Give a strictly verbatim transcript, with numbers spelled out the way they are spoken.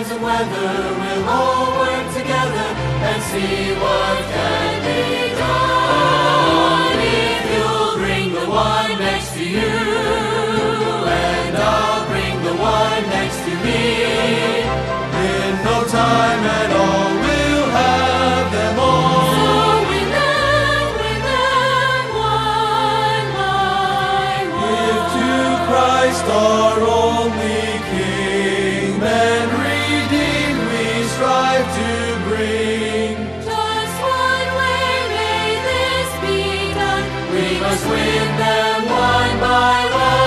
winds and weather will all work together and see what can be done. If you'll bring the one next to you, and I'll bring the one next to me, in no time at all we'll have them all. So win them, win them one by one. If to Christ our only King, then redeemed we strive to bring. Just one way may this be done. We must win them one by one.